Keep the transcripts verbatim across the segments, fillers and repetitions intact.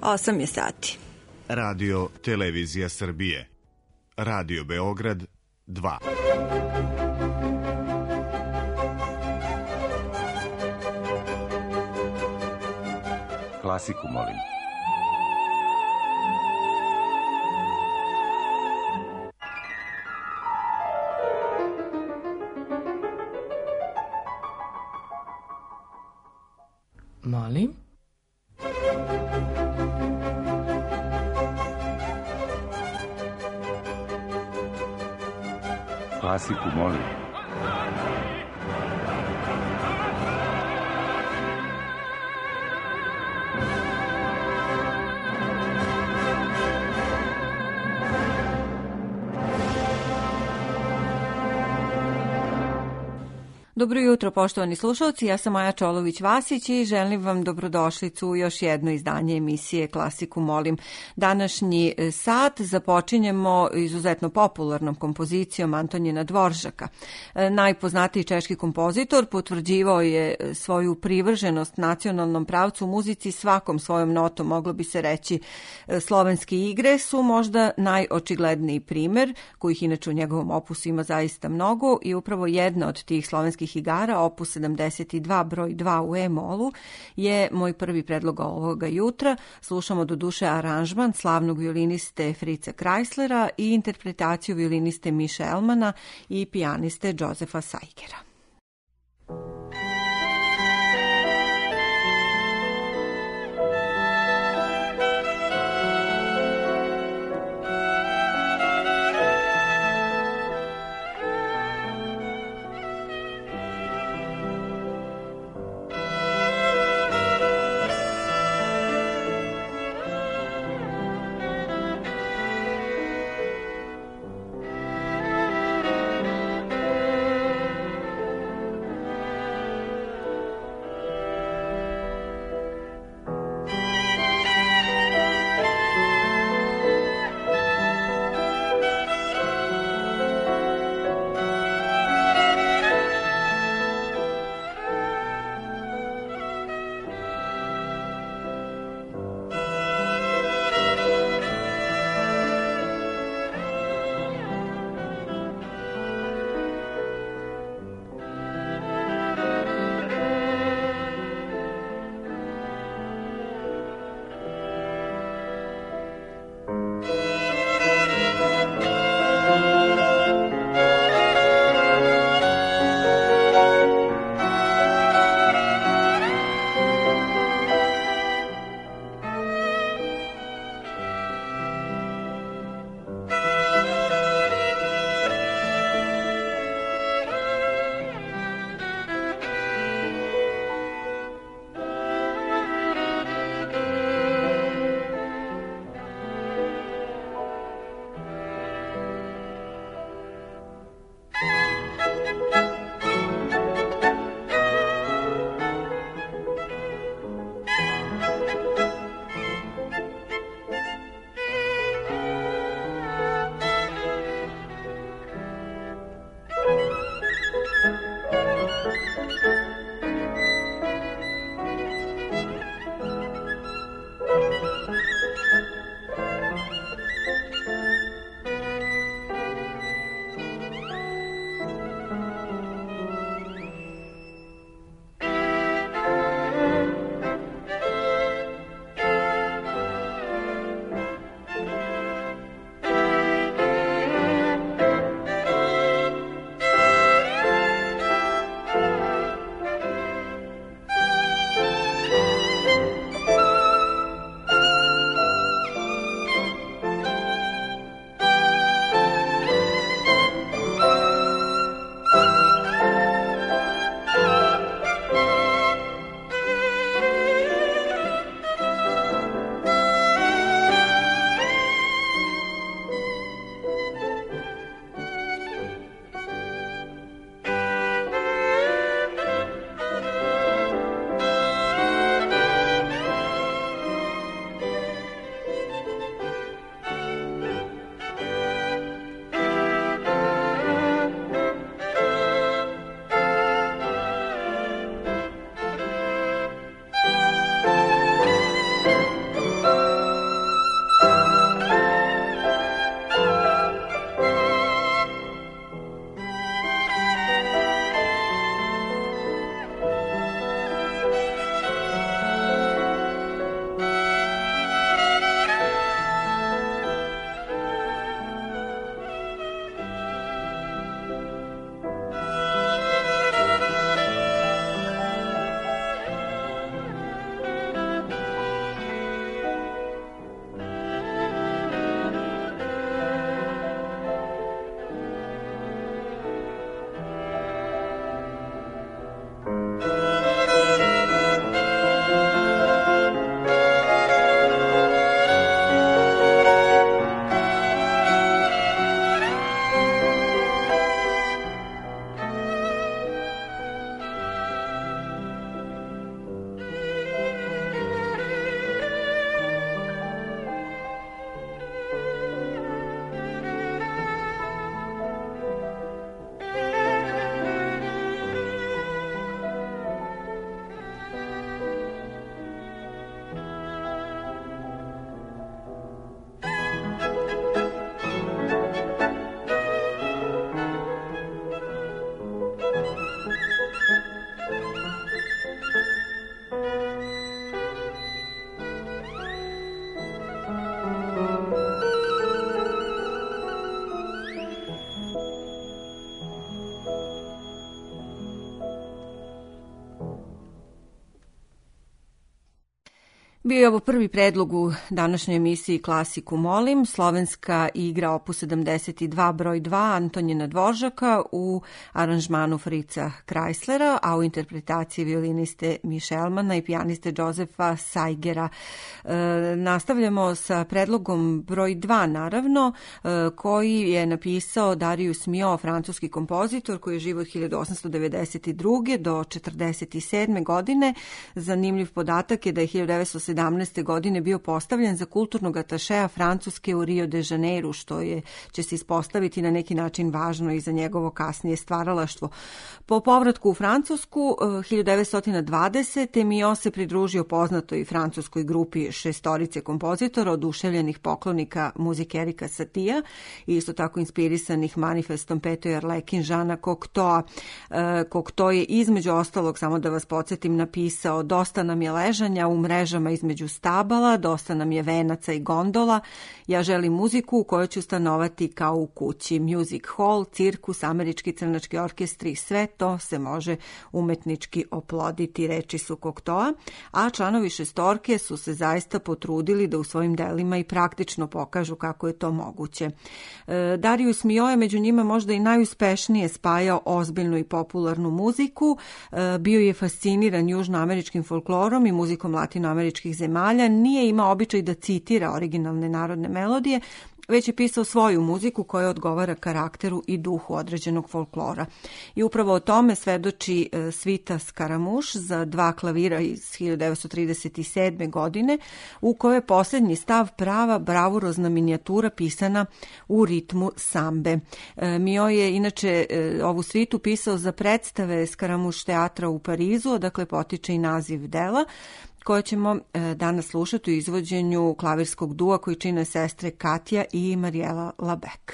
osam je sati. Radio Televizija Srbije. Radio Beograd dva. Klasiku, molim. Molim? Klasiku, molim. Dobro jutro, poštovani slušalci, ja sam Maja Čolović-Vasić i želim vam dobrodošlicu u još jedno izdanje emisije Klasiku molim. Današnji sat započinjemo izuzetno popularnom kompozicijom Antonina Dvoržaka. Najpoznatiji češki kompozitor potvrđivao je svoju privrženost nacionalnom pravcu u muzici svakom svojom notom, moglo bi se reći. Slovenske igre su možda najočigledniji primer, kojih inače u njegovom opusu ima zaista mnogo, i upravo jedna od tih slovenskih igara, opus sedamdeset dva broj dva u E-molu, je moj prvi predlog ovoga jutra. Slušamo do duše aranžman slavnog violiniste Fritza Kreislera i interpretaciju violiniste Miše Elmana i pijaniste Josefa Sajgera. Bio je ovo prvi predlog u današnjoj emisiji Klasiku molim, slovenska igra opus sedamdeset dva broj dva Antonina Dvoržaka u aranžmanu Frica Kreislera, a u interpretaciji violiniste Mišelmana i pijaniste Josefa Saigera. E, nastavljamo sa predlogom broj dva, naravno, e, koji je napisao Darius Milhaud, francuski kompozitor koji je živo od hiljadu osamsto devedeset druge do četrdeset sedme godine. Zanimljiv podatak je da je hiljadu devetsto sedamnaeste godine bio postavljen za kulturnog atašeja Francuske u Rio de Janeiru, što je, će se ispostaviti na neki način važno i za njegovo kasnije stvaralaštvo. Po povratku u Francusku hiljadu devetsto dvadesete. Milhaud se pridružio poznatoj francuskoj grupi šestorice kompozitora, oduševljenih poklonika muzike Erika Satija i isto tako inspirisanih manifestom Peto i Arlekin Žana Cocteau. Cocteau je između ostalog, samo da vas podsjetim, napisao: dosta nam je ležanja u mrežama između stabala, dosta nam je venaca i gondola, ja želim muziku u kojoj ću stanovati kao u kući. Music hall, cirkus, američki crnački orkestri, sve to se može umetnički oploditi, reči su Cocteau, a članovi šestorke su se zaista potrudili da u svojim delima i praktično pokažu kako je to moguće. Darius Milhaud je među njima možda i najuspešnije spajao ozbiljnu i popularnu muziku, bio je fasciniran južnoameričkim folklorom i muzikom latinoameričkih zemalja, nije imao običaj da citira originalne narodne melodije, već je pisao svoju muziku koja odgovara karakteru i duhu određenog folklora. I upravo o tome svedoči e, svita Skaramuš za dva klavira iz hiljadu devetsto trideset sedme. godine, u kojoj je posljednji stav prava bravurozna minijatura pisana u ritmu sambe. E, Milhaud je inače e, ovu svitu pisao za predstave Skaramuš teatra u Parizu, odakle potiče i naziv dela, koje ćemo danas slušati u izvođenju klavirskog dua koji čine sestre Katja i Mariela Labec.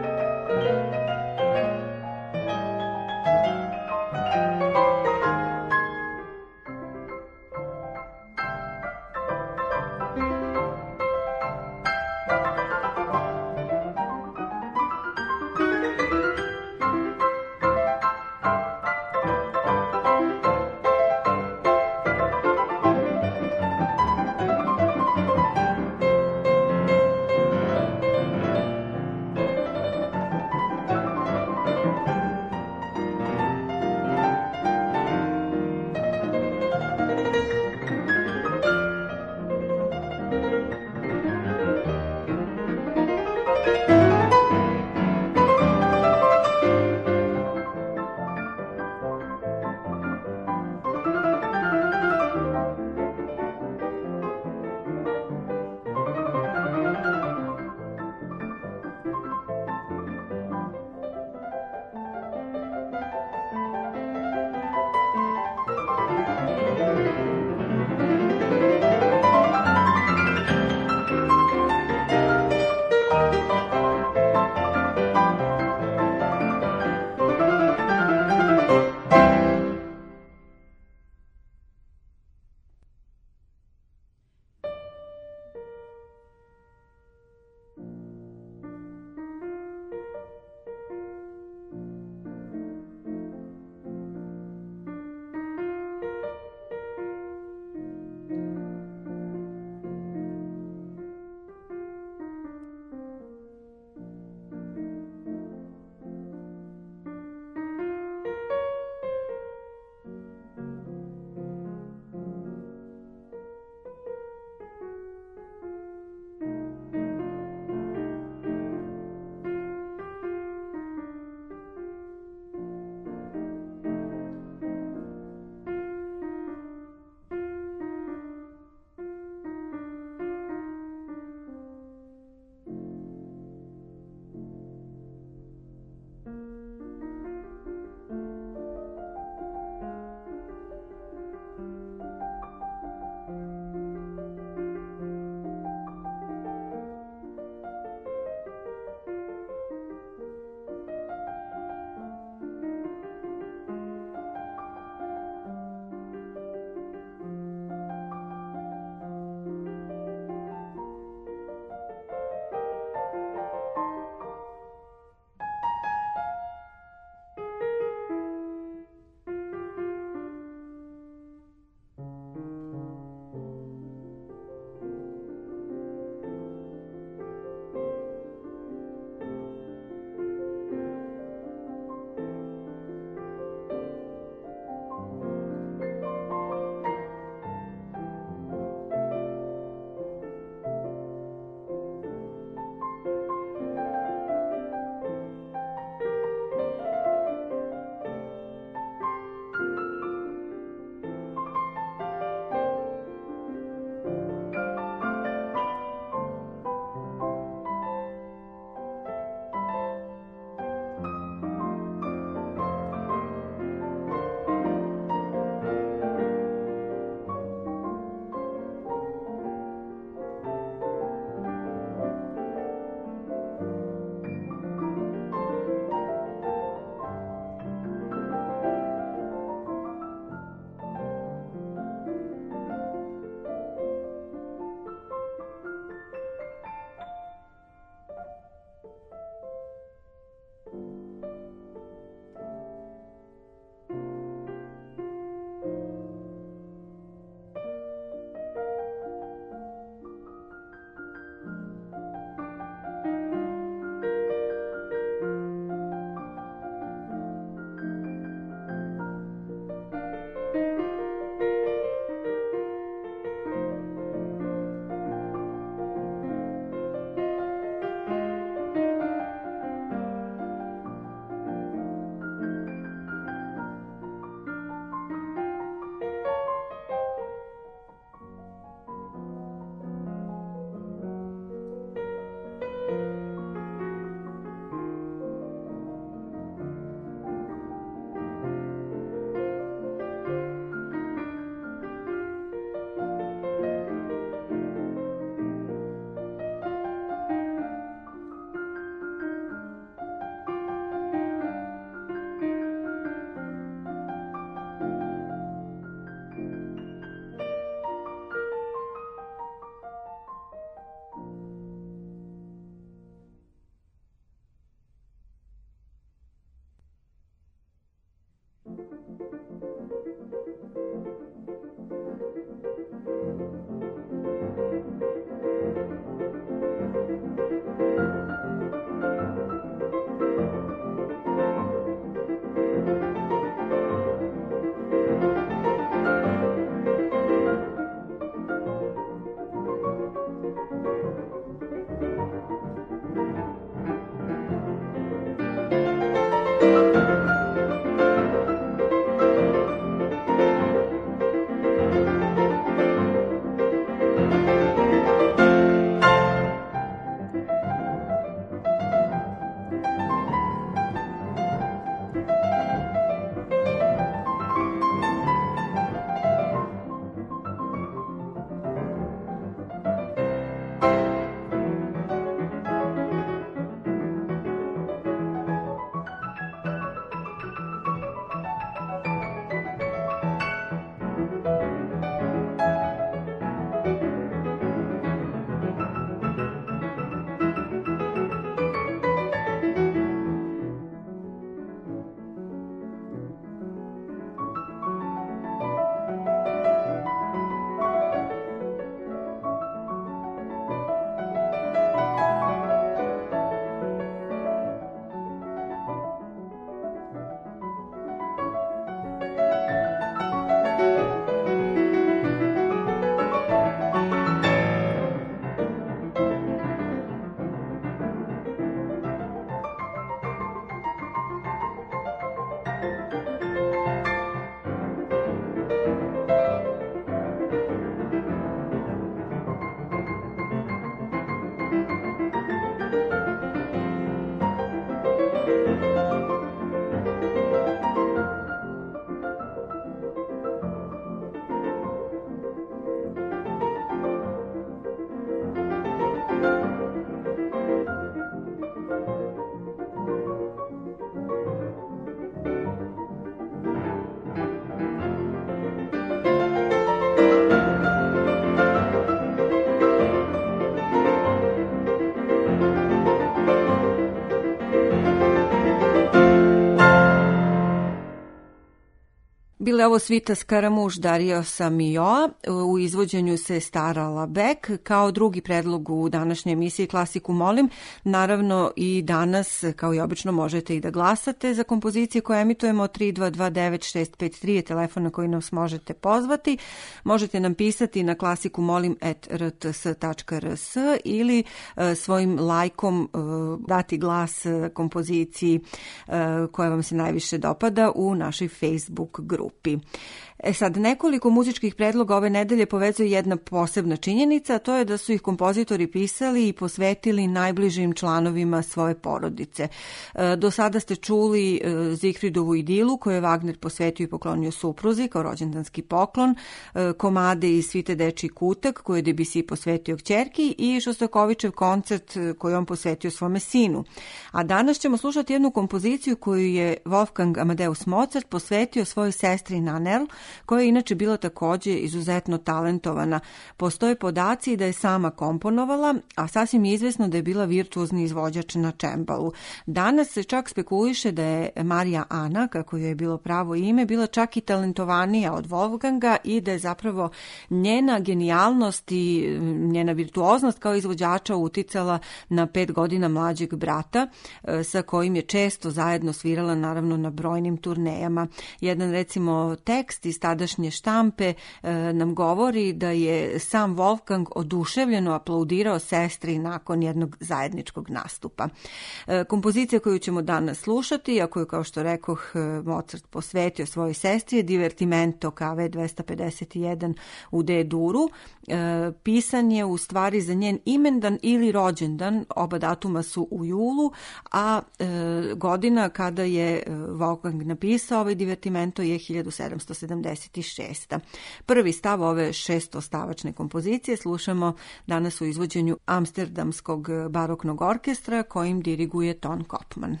ovo svita Skaramuš Dariosa Mioa, u izvođenju se starala Bek, kao drugi predlog u današnjoj emisiji Klasiku molim. Naravno i danas, kao i obično, možete i da glasate za kompozicije koje emitujemo. Tri dva dva devet šest pet tri je telefon na koji nas možete pozvati. Možete nam pisati na klasiku molim at r t s tačka r s ili e, svojim lajkom e, dati glas kompoziciji e, koja vam se najviše dopada u našoj Facebook grupi. E sad, nekoliko muzičkih predloga ove nedelje povezuje jedna posebna činjenica, a to je da su ih kompozitori pisali i posvetili najbližim članovima svoje porodice. E, do sada ste čuli e, Zigfridovu idilu koju je Wagner posvetio i poklonio supruzi kao rođendanski poklon, e, komade iz Svite dečiji kutak koju je Debussy posvetio kćerki i Šostakovićev koncert koji on posvetio svome sinu. A danas ćemo slušati jednu kompoziciju koju je Wolfgang Amadeus Mozart posvetio svojoj sestri Nannerl, koja je inače bila takođe izuzetno talentovana. Postoje podaci da je sama komponovala, a sasvim je izvesno da je bila virtuozni izvođač na čembalu. Danas se čak spekuliše da je Marija Ana, kako joj je bilo pravo ime, bila čak i talentovanija od Wolfganga i da je zapravo njena genijalnost i njena virtuoznost kao izvođača uticala na pet godina mlađeg brata, sa kojim je često zajedno svirala, naravno, na brojnim turnejama. Jedan, recimo, tekst iz tadašnje štampe e, nam govori da je sam Wolfgang oduševljeno aplaudirao sestri nakon jednog zajedničkog nastupa. E, kompozicija koju ćemo danas slušati, a koju, kao što rekoh, Mozart posvetio svojoj sestri, je Divertimento K V dvesta pedeset jedan u D-duru. E, pisan je u stvari za njen imendan ili rođendan, oba datuma su u julu, a e, godina kada je Wolfgang napisao ovaj Divertimento je hiljadu sedamsto sedamdeset šesta. Prvi stav ove šestostavačne kompozicije slušamo danas u izvođenju Amsterdamskog baroknog orkestra kojim diriguje Ton Kopman.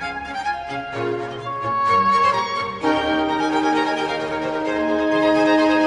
Thank you.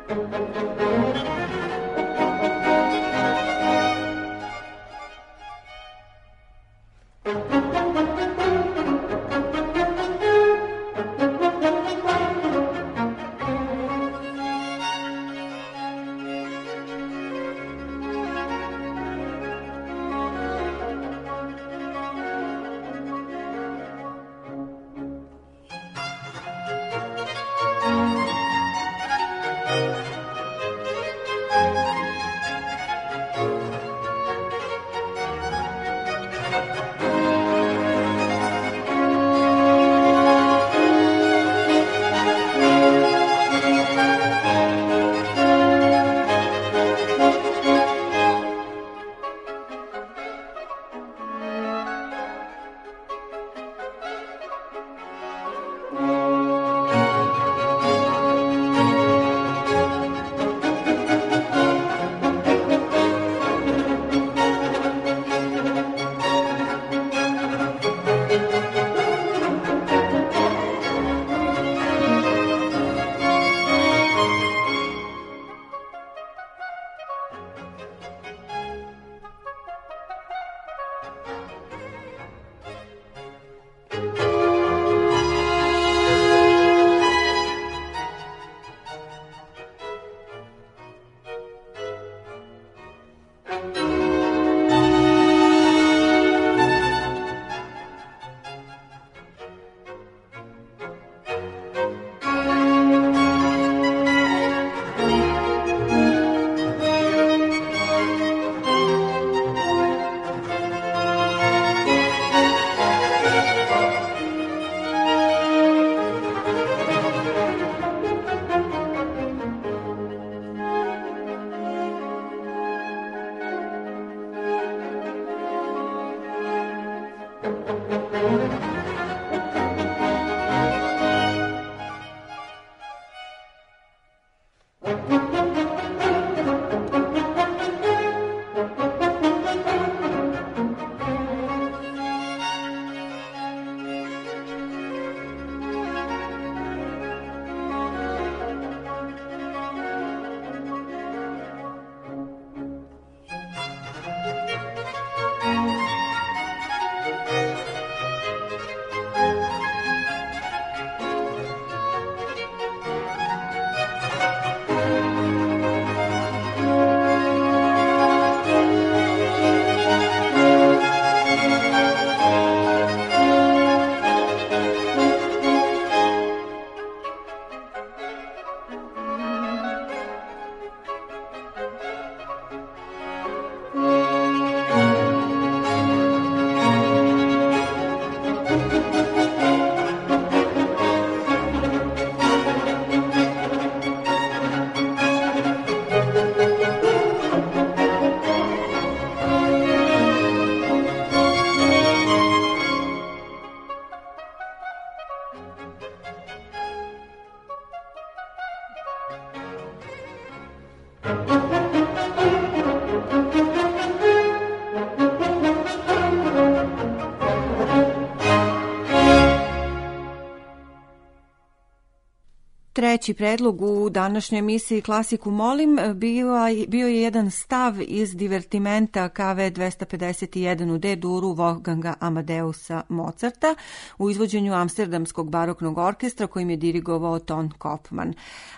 Treći predlog u današnjoj emisiji Klasiku molim bio, bio je jedan stav iz divertimenta K V dvesta pedeset jedan u D-duru Wolfganga Amadeusa Mozarta u izvođenju Amsterdamskog baroknog orkestra kojim je dirigovao Ton Kopman.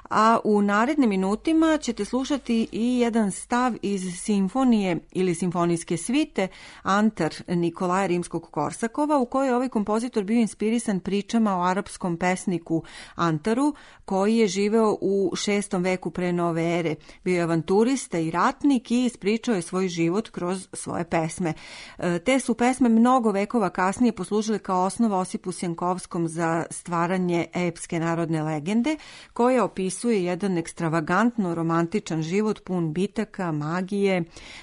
A u narednim minutima ćete slušati i jedan stav iz simfonije ili simfonijske svite Antar Nikolaja Rimskog-Korsakova, u kojoj je ovaj kompozitor bio inspirisan pričama o arapskom pesniku Antaru, koji je živeo u šestom veku pre nove ere. Bio je avanturista i ratnik i ispričao je svoj život kroz svoje pesme. Te su pesme mnogo vekova kasnije poslužile kao osnova Osipu Sjenkovskom za stvaranje epske narodne legende, koja opisuje jedan ekstravagantno romantičan život pun bitaka, magije,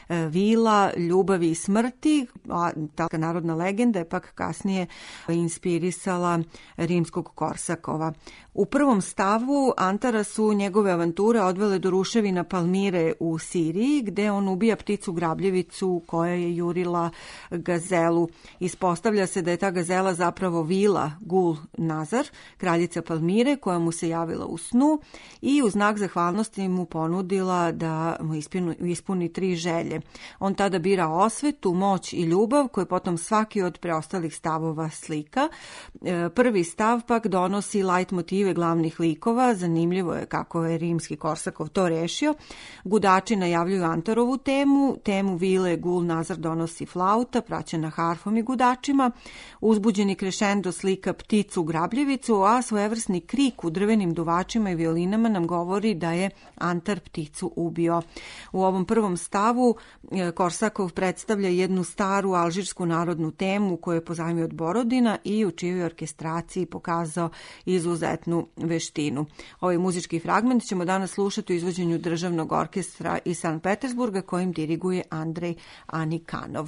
vila, ljubavi i smrti. A ta narodna legenda je pak kasnije inspirisala Rimskog Korsakova. U prvom stavu stavu Antara su njegove avanture odvele do ruševina Palmire u Siriji, gde on ubija pticu grabljevicu koja je jurila gazelu. Ispostavlja se da je ta gazela zapravo Vila Gul Nazar, kraljica Palmire, koja mu se javila u snu i u znak zahvalnosti mu ponudila da mu ispuni, ispuni tri želje. On tada bira osvetu, moć i ljubav, koje potom svaki od preostalih stavova slika. Prvi stav pak donosi lajt motive glavnih likova. Zanimljivo je kako je rimski Korsakov to rešio. Gudači najavljuju Antarovu temu. Temu Vile Gul Nazar donosi flauta, praćena harfom i gudačima. Uzbuđeni krešendo slika pticu grabljevicu, a svojevrsni krik u drvenim duvačima i violinama nam govori da je Antar pticu ubio. U ovom prvom stavu Korsakov predstavlja jednu staru alžirsku narodnu temu koju je pozajmio od Borodina i u čijoj orkestraciji pokazao izuzetnu veštinu. Ovaj muzički fragment ćemo danas slušati u izvođenju Državnog orkestra iz Sankt Petersburga, kojim diriguje Andrej Anikanov.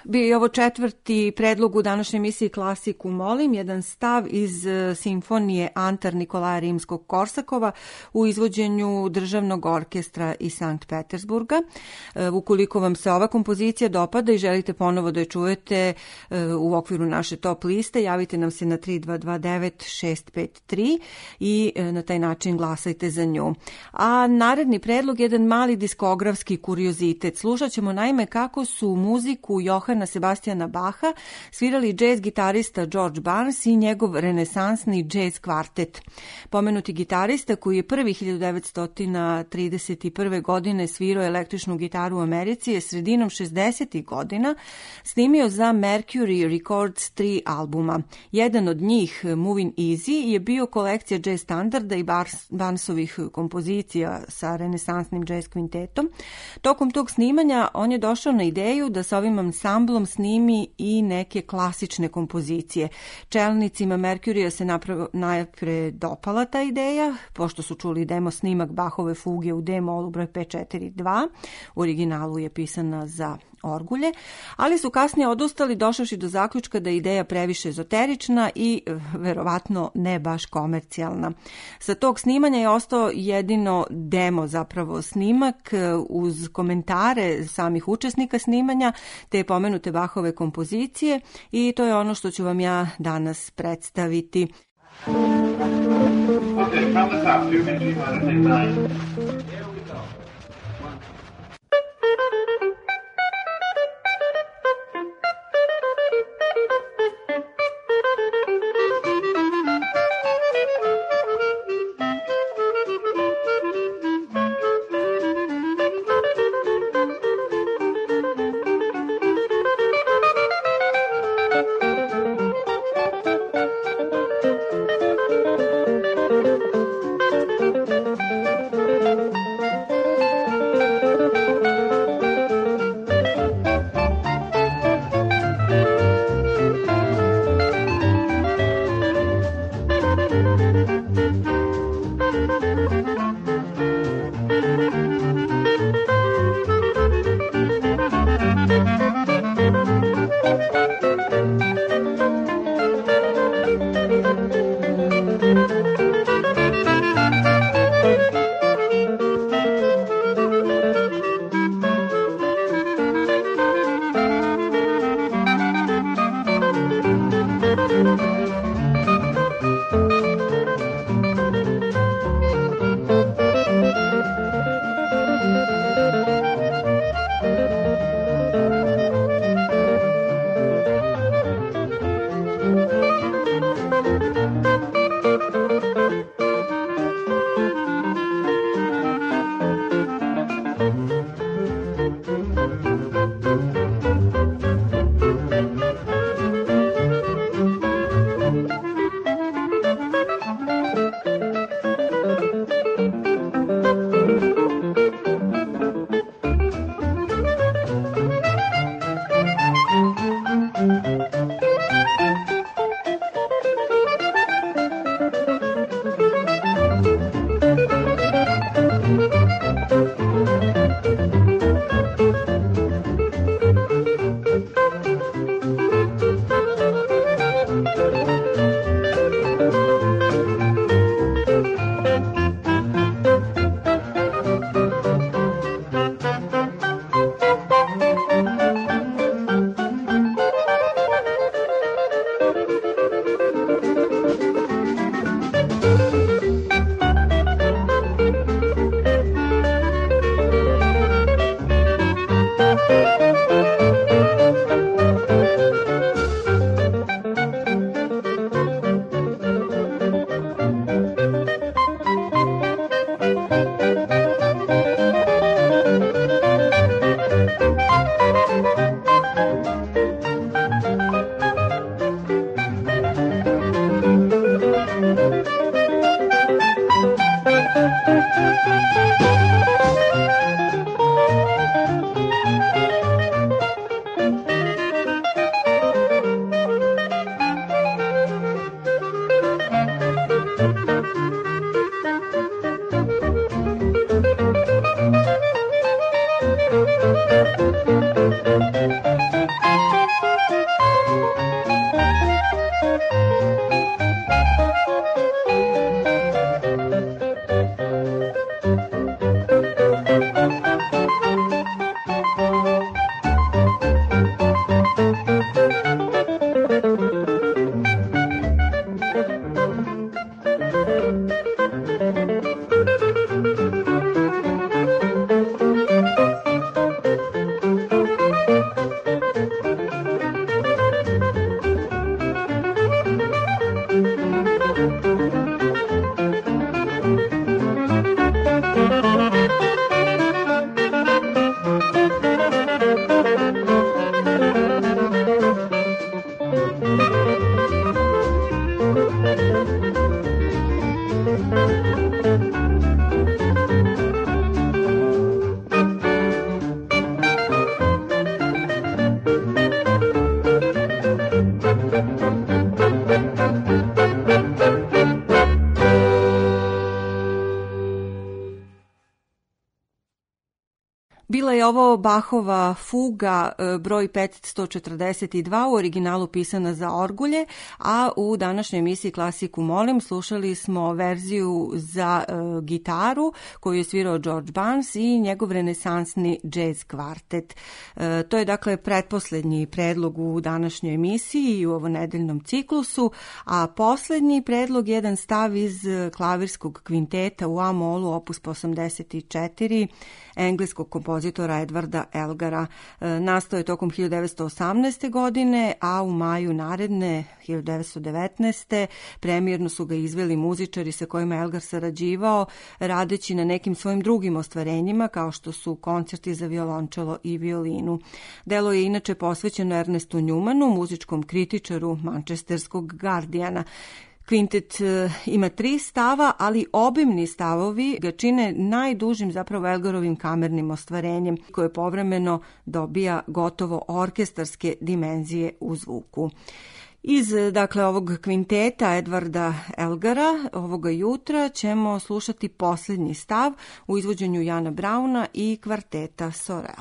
Bio je ovo četvrti predlog u današnjoj emisiji Klasiku molim, jedan stav iz simfonije Antar Nikolaja Rimskog-Korsakova u izvođenju Državnog orkestra iz Sankt Petersburga. Ukoliko vam se ova kompozicija dopada i želite ponovo da je čujete u okviru naše top liste, javite nam se na tri dva dva devet šest pet tri i na taj način glasajte za nju. A naredni predlog je jedan mali diskografski kuriozitet. Slušat ćemo naime kako su muziku Johana Sebastijana Baha svirali džez gitarista George Barnes i njegov renesansni džez kvartet. Pomenuti gitarista koji je prvi hiljadu devetsto trideset prve. godine svirao električnu gitaru u Americi je sredinom šezdesetih godina snimio za Mercury Records tri albuma. Jedan od njih, Moving Easy, je bio kolekcija džez standarda i Barnesovih kompozicija sa renesansnim džez kvintetom. Tokom tog snimanja on je došao na ideju da sa ovim ansamblom snimi i neke klasične kompozicije. Čelnicima Mercurya se najpre dopala ta ideja, pošto su čuli demo snimak Bachove fuge u D-molu broj pet četiri dva, u originalu je pisana za orgulje, ali su kasnije odustali došavši do zaključka da je ideja previše ezoterična i verovatno ne baš komercijalna. Sa tog snimanja je ostao jedino demo, zapravo snimak uz komentare samih učesnika snimanja te pomenute Bachove kompozicije i to je ono što ću vam ja danas predstaviti. Okay, from the top, two minutes, you want to take nine. ovo Bachova fuga broj petsto četrdeset dva, u originalu pisana za orgulje, a u današnjoj emisiji Klasiku molim slušali smo verziju za uh, gitaru koju je svirao George Barnes i njegov renesansni jazz kvartet. Uh, to je dakle pretposlednji predlog u današnjoj emisiji i u ovo nedeljnom ciklusu, a poslednji predlog je jedan stav iz klavirskog kvinteta u A-molu opus osamdeset četiri engleskog kompozitora Edvarda Elgara. E, nastao je tokom hiljadu devetsto osamnaeste. godine, a u maju naredne hiljadu devetsto devetnaeste. premijerno su ga izveli muzičari sa kojima je Elgar sarađivao, radeći na nekim svojim drugim ostvarenjima, kao što su koncerti za violončelo i violinu. Delo je inače posvećeno Ernestu Njumanu, muzičkom kritičaru mančesterskog Guardiana. Kvintet ima tri stava, ali obimni stavovi ga čine najdužim zapravo Elgarovim kamernim ostvarenjem, koje povremeno dobija gotovo orkestarske dimenzije u zvuku. Iz dakle ovog kvinteta Edvarda Elgara ovoga jutra ćemo slušati posljednji stav u izvođenju Jana Brauna i kvarteta Sorel.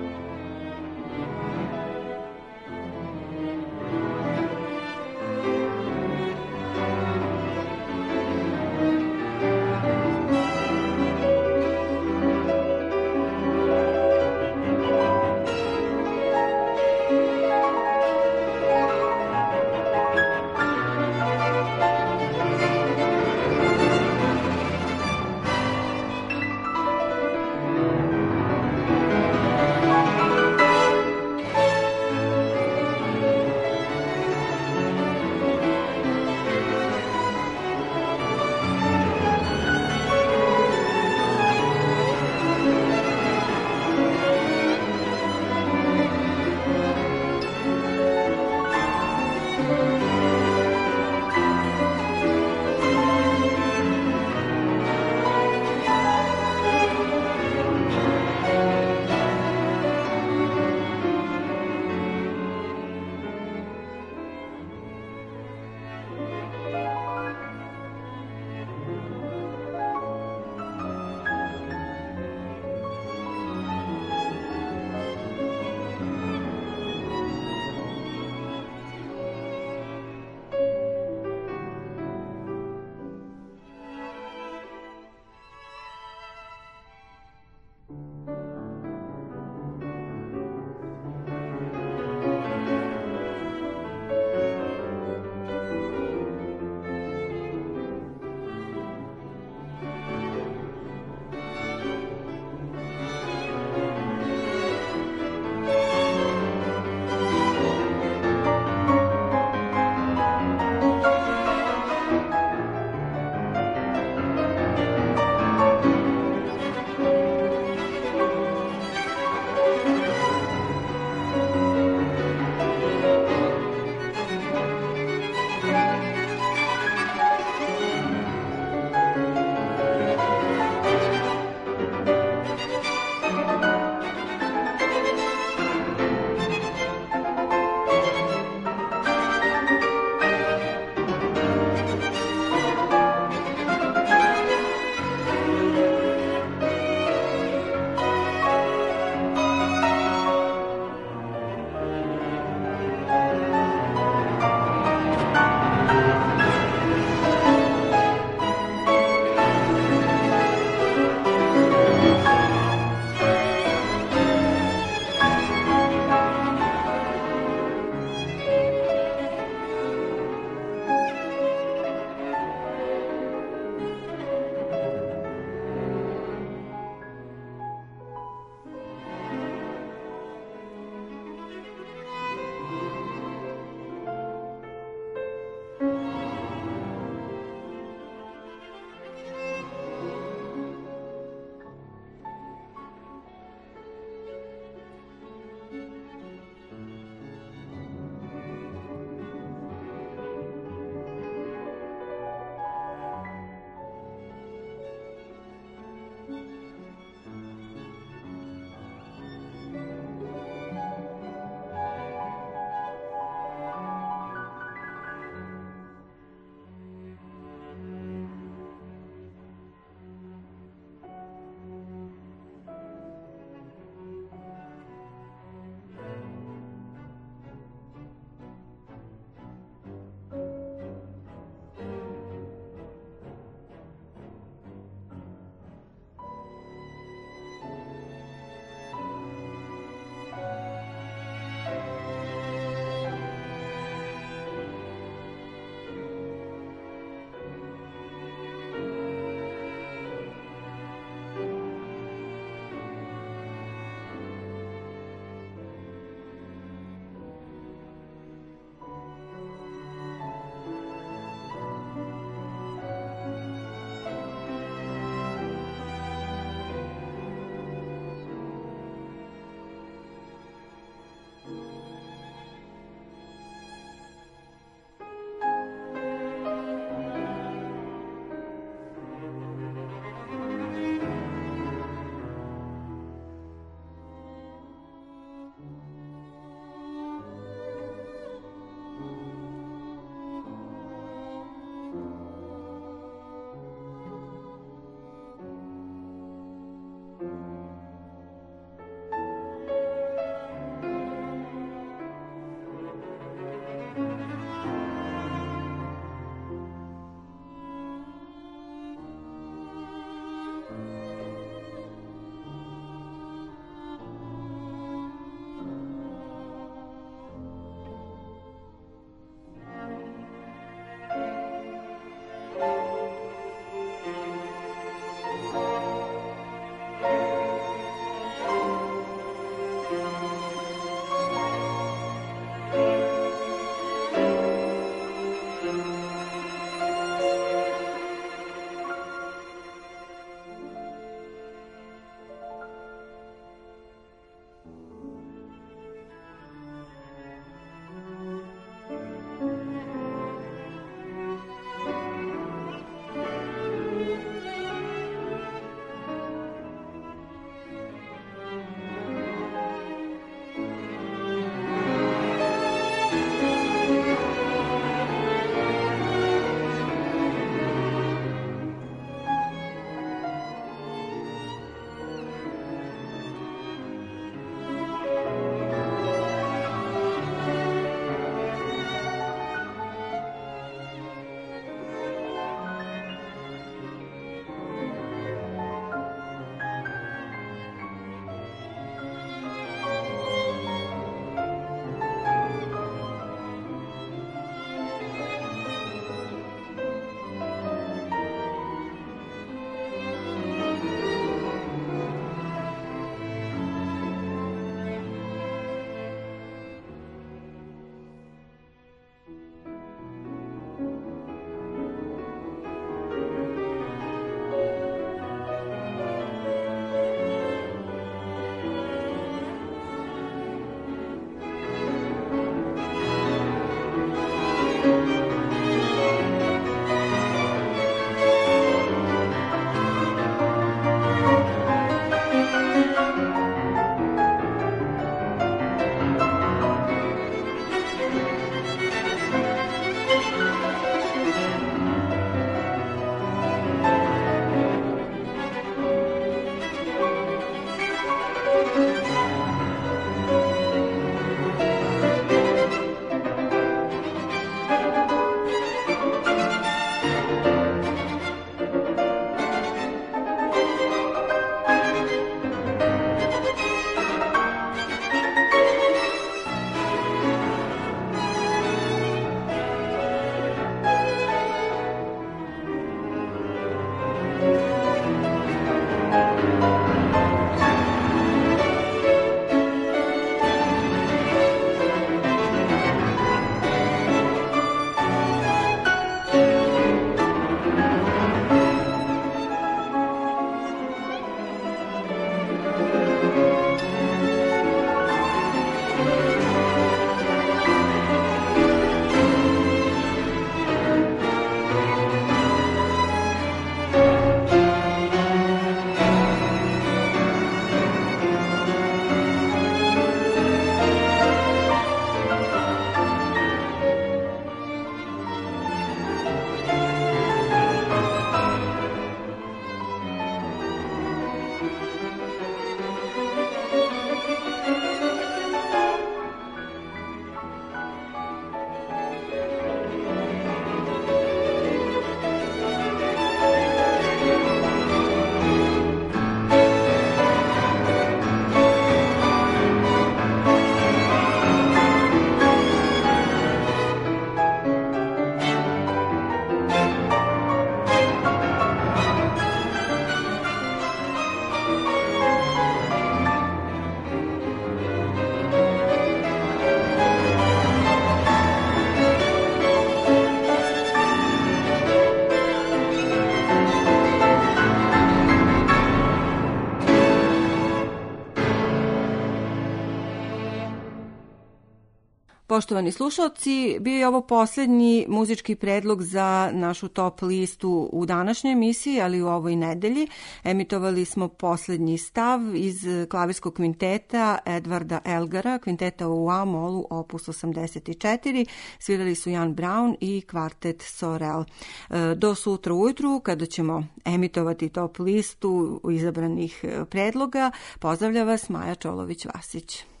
Poštovani slušalci, bio je ovo posljednji muzički predlog za našu top listu u današnjoj emisiji, ali u ovoj nedelji. Emitovali smo posljednji stav iz klavirskog kvinteta Edvarda Elgara, kvinteta u A molu opus osamdeset četiri. Svirali su Jan Brown i kvartet Sorel. Do sutra ujutru, kada ćemo emitovati top listu izabranih predloga, pozdravlja vas Maja Čolović-Vasić.